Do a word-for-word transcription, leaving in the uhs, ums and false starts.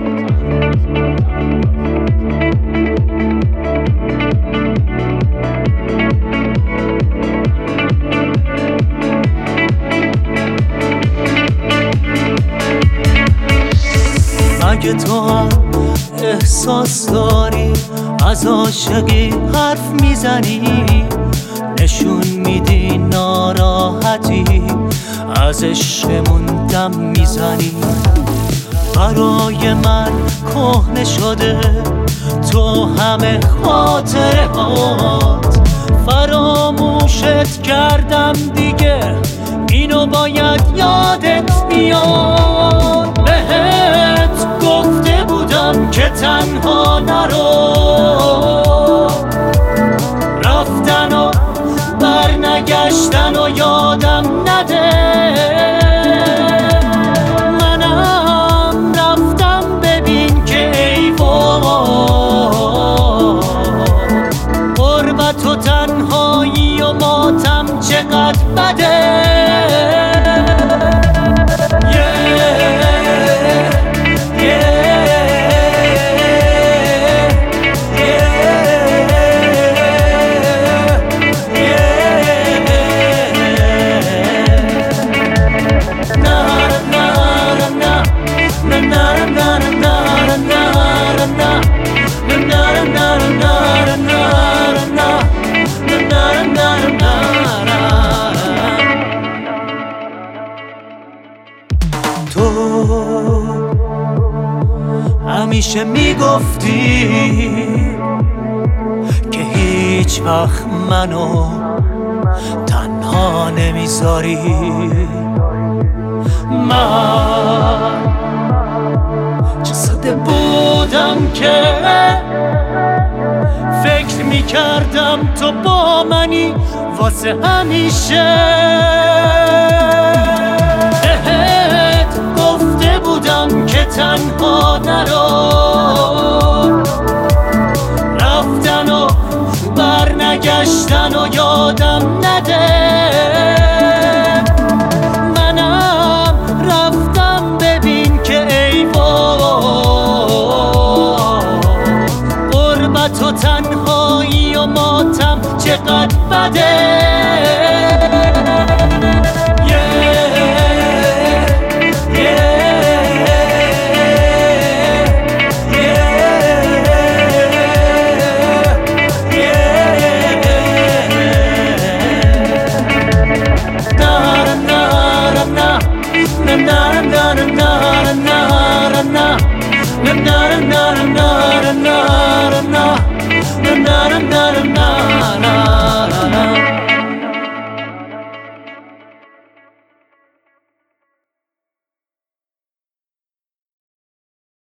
مگه تو هم احساس داری از عاشقی حرف میزنی، نشون میدی ناراحتی از عشقمون دم میزنی. برای من کهنه شده تو همه خاطره هات، فراموشت کردم دیگه اینو باید یادت بیاد. بهت گفته بودم که تنها نرو، رفتن و برنگشتن و یادم نده. منم رفتم ببین که ای وای، غربت و تنهایی و ماتم چقدر بده. تو همیشه میگفتی که هیچ وقت منو تنها نمیذاری. من چه ساده بودم که فکر میکردم تو با منی واسه همیشه. که تنها نرو، رفتن و برنگشتن و یادم نده. منم رفتم ببین که ای وای، غربت و تنهایی و ماتم چقدر بده. Na na na na na na na na na na na.